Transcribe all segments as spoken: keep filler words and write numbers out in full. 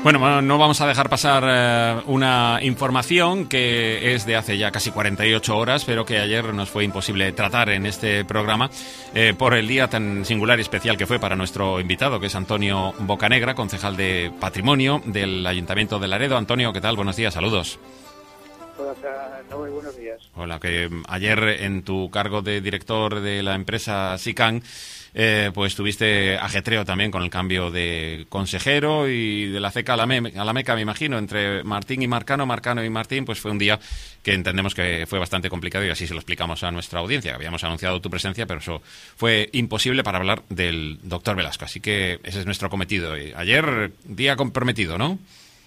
Bueno, no vamos a dejar pasar eh, una información que es de hace ya casi cuarenta y ocho horas, pero que ayer nos fue imposible tratar en este programa eh, por el día tan singular y especial que fue para nuestro invitado, que es Antonio Bocanegra, concejal de Patrimonio del Ayuntamiento de Laredo. Antonio, ¿qué tal? Buenos días, saludos. Hola, no, muy buenos días. Hola, que ayer en tu cargo de director de la empresa SICAN, eh, pues tuviste ajetreo también con el cambio de consejero y de la CECA a la, Me- a la Meca, me imagino, entre Martín y Marcano, Marcano y Martín, pues fue un día que entendemos que fue bastante complicado y así se lo explicamos a nuestra audiencia. Habíamos anunciado tu presencia, pero eso fue imposible para hablar del doctor Velasco, así que ese es nuestro cometido. Y ayer, día comprometido, ¿no?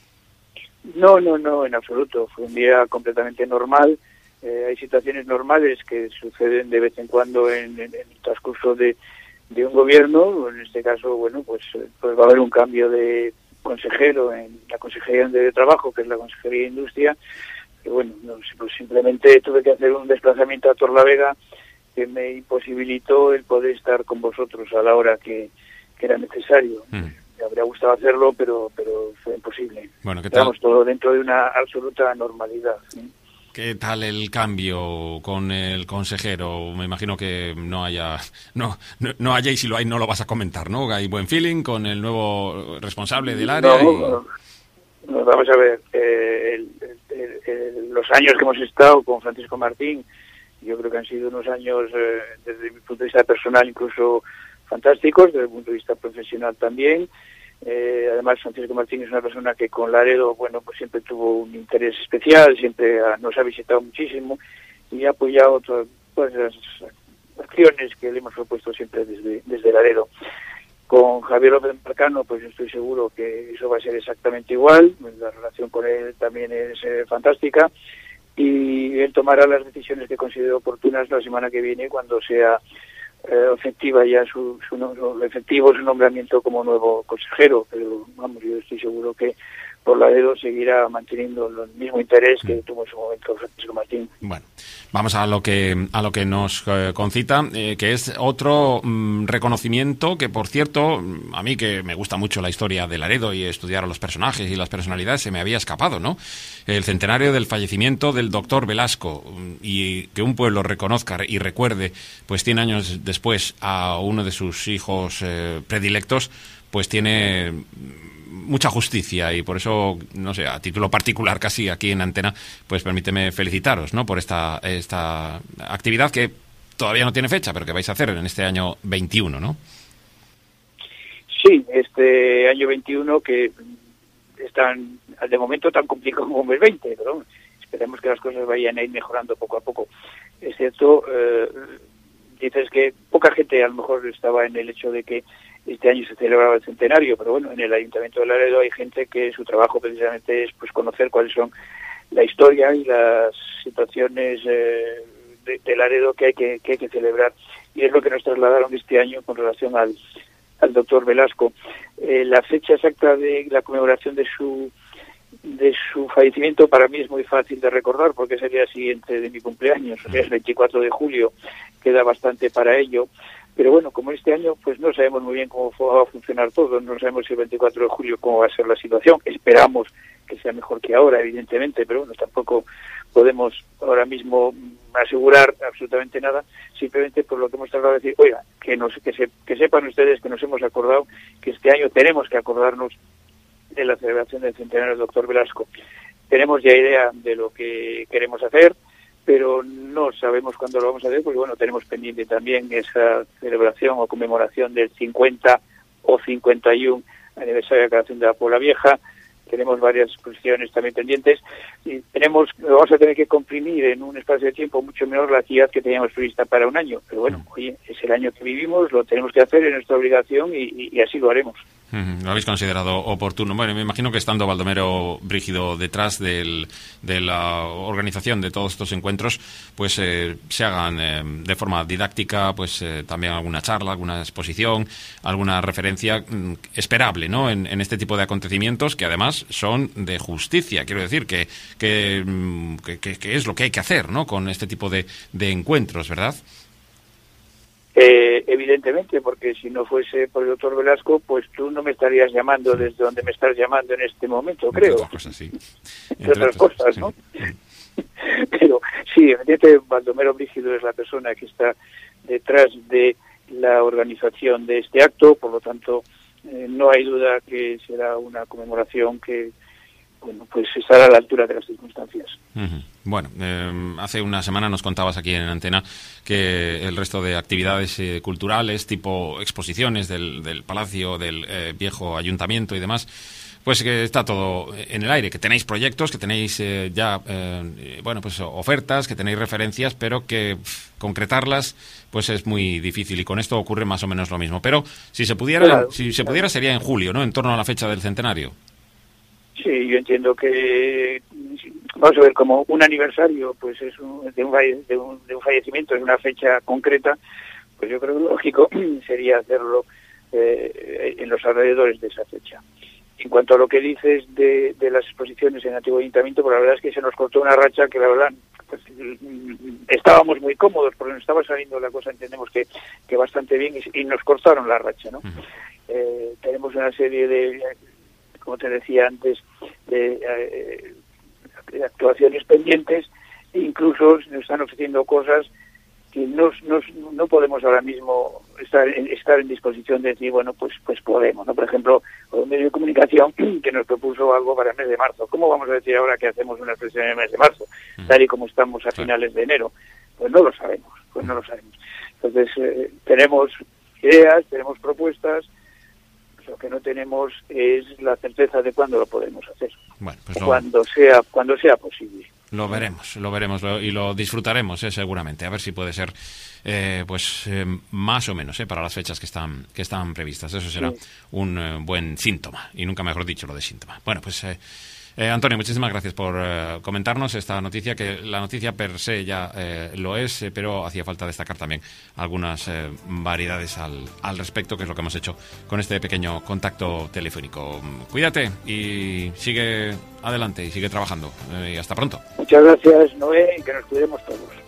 No, no, no, en absoluto. Fue un día completamente normal. Eh, hay situaciones normales que suceden de vez en cuando en, en, en el transcurso de, de un gobierno. En este caso, bueno, pues, pues va a haber un cambio de consejero en la Consejería de Trabajo, que es la Consejería de Industria. Y bueno, no, pues simplemente tuve que hacer un desplazamiento a Torlavega que me imposibilitó el poder estar con vosotros a la hora que, que era necesario. Mm. Me habría gustado hacerlo, pero pero fue imposible. Bueno, ¿qué tal? Estamos todo dentro de una absoluta normalidad, ¿sí? ¿Qué tal el cambio con el consejero? Me imagino que no haya, no, no, no haya, y si lo hay no lo vas a comentar, ¿no? Hay buen feeling con el nuevo responsable del área. No, y... no, vamos a ver, eh, el, el, el, los años que hemos estado con Francisco Martín, yo creo que han sido unos años, eh, desde mi punto de vista personal, incluso fantásticos, desde el punto de vista profesional también. Eh, además, Francisco Martín es una persona que con Laredo, bueno, pues siempre tuvo un interés especial, siempre ha, nos ha visitado muchísimo y ha apoyado todas pues, las acciones que le hemos propuesto siempre desde, desde Laredo. Con Javier López Marcano, pues estoy seguro que eso va a ser exactamente igual. La relación con él también es eh, fantástica y él tomará las decisiones que considere oportunas la semana que viene cuando sea Eh, efectiva ya su, su, su efectivo su nombramiento como nuevo consejero, pero vamos, yo estoy seguro que por Laredo seguirá manteniendo el mismo interés que tuvo en su momento Francisco Martín. Bueno, vamos a lo que a lo que nos eh, concita, eh, que es otro mm, reconocimiento que, por cierto, a mí que me gusta mucho la historia de Laredo y estudiar a los personajes y las personalidades, se me había escapado, ¿no? El centenario del fallecimiento del doctor Velasco, y que un pueblo reconozca y recuerde, pues cien años después, a uno de sus hijos eh, predilectos, pues tiene mucha justicia y por eso, no sé, a título particular casi aquí en Antena, pues permíteme felicitaros, ¿no?, por esta esta actividad que todavía no tiene fecha, pero que vais a hacer en este año veintiuno, ¿no? Sí, este año veintiuno que es tan, de momento tan complicado como el veinte, pero esperemos que las cosas vayan a ir mejorando poco a poco. Es cierto, eh, dices que poca gente a lo mejor estaba en el hecho de que este año se celebraba el centenario, pero bueno, en el Ayuntamiento de Laredo hay gente que su trabajo precisamente es pues conocer cuáles son la historia y las situaciones eh, de, de Laredo que hay que, que hay que celebrar, y es lo que nos trasladaron este año con relación al, al doctor Velasco. Eh, la fecha exacta de la conmemoración de su de su fallecimiento para mí es muy fácil de recordar porque es el día siguiente de mi cumpleaños, que es veinticuatro de julio, queda bastante para ello. Pero bueno, como este año pues no sabemos muy bien cómo va a funcionar todo, no sabemos si el veinticuatro de julio cómo va a ser la situación, esperamos que sea mejor que ahora, evidentemente, pero bueno, tampoco podemos ahora mismo asegurar absolutamente nada, simplemente por lo que hemos tratado de decir, oiga, que, nos, que, se, que sepan ustedes que nos hemos acordado que este año tenemos que acordarnos de la celebración del centenario del doctor Velasco. Tenemos ya idea de lo que queremos hacer, pero no sabemos cuándo lo vamos a hacer, porque bueno, tenemos pendiente también esa celebración o conmemoración del cincuenta o cincuenta y uno aniversario de la creación de la Puebla Vieja. Tenemos varias cuestiones también pendientes y tenemos, vamos a tener que comprimir en un espacio de tiempo mucho menor la actividad que teníamos prevista para un año. Pero bueno, oye, es el año que vivimos, lo tenemos que hacer, es nuestra obligación y, y, y así lo haremos. Uh-huh. Lo habéis considerado oportuno. Bueno, me imagino que estando Baldomero Brígido detrás del, de la organización de todos estos encuentros, pues eh, se hagan eh, de forma didáctica, pues eh, también alguna charla, alguna exposición, alguna referencia mm, esperable, ¿no?, en, en este tipo de acontecimientos que además son de justicia. Quiero decir que que, que, que es lo que hay que hacer, ¿no?, con este tipo de, de encuentros, ¿verdad? Eh, Eh, evidentemente, porque si no fuese por el doctor Velasco, pues tú no me estarías llamando sí. desde donde me estás llamando en este momento, Entre creo. Otras cosas, sí. Entre, Entre otras cosas, sí. ¿no? Pero sí, evidentemente Baldomero Brígido es la persona que está detrás de la organización de este acto, por lo tanto, eh, no hay duda que será una conmemoración que, bueno, pues estará a la altura de las circunstancias. Uh-huh. Bueno, eh, hace una semana nos contabas aquí en Antena que el resto de actividades eh, culturales, tipo exposiciones del, del Palacio, del eh, viejo ayuntamiento y demás, pues que está todo en el aire, que tenéis proyectos, que tenéis eh, ya, eh, bueno, pues ofertas, que tenéis referencias, pero que pff, concretarlas pues es muy difícil, y con esto ocurre más o menos lo mismo. Pero si se pudiera, claro, si se pudiera sería en julio, ¿no?, en torno a la fecha del centenario. Sí, yo entiendo que, vamos a ver, como un aniversario pues es un, de, un, de, un, de un fallecimiento en una fecha concreta, pues yo creo que lo lógico sería hacerlo eh, en los alrededores de esa fecha. En cuanto a lo que dices de, de las exposiciones en el antiguo ayuntamiento, pues la verdad es que se nos cortó una racha que la verdad pues, estábamos muy cómodos porque nos estaba saliendo la cosa, entendemos que, que bastante bien, y, y nos cortaron la racha, ¿no? Uh-huh. Eh, tenemos una serie de, como te decía antes, de, eh, de actuaciones pendientes, e incluso nos están ofreciendo cosas que no, no, no podemos ahora mismo estar en, estar en disposición de decir, bueno, pues pues podemos, ¿no? Por ejemplo, un medio de comunicación que nos propuso algo para el mes de marzo. ¿Cómo vamos a decir ahora que hacemos una expresión en el mes de marzo, tal y como estamos a finales de enero? Pues no lo sabemos, pues no lo sabemos. Entonces, eh, tenemos ideas, tenemos propuestas, lo que no tenemos es la certeza de cuándo lo podemos hacer, bueno, pues lo... cuando sea cuando sea posible. Lo veremos, lo veremos lo, y lo disfrutaremos, eh, seguramente. A ver si puede ser, eh, pues, eh, más o menos, eh, para las fechas que están que están previstas. Eso será sí. un eh, buen síntoma, y nunca mejor dicho lo de síntoma. Bueno, pues, eh, eh, Antonio, muchísimas gracias por eh, comentarnos esta noticia, que la noticia per se ya eh, lo es, eh, pero hacía falta destacar también algunas eh, variedades al, al respecto, que es lo que hemos hecho con este pequeño contacto telefónico. Cuídate y sigue adelante y sigue trabajando. Eh, y hasta pronto. Muchas gracias, Noé, y que nos cuidemos todos.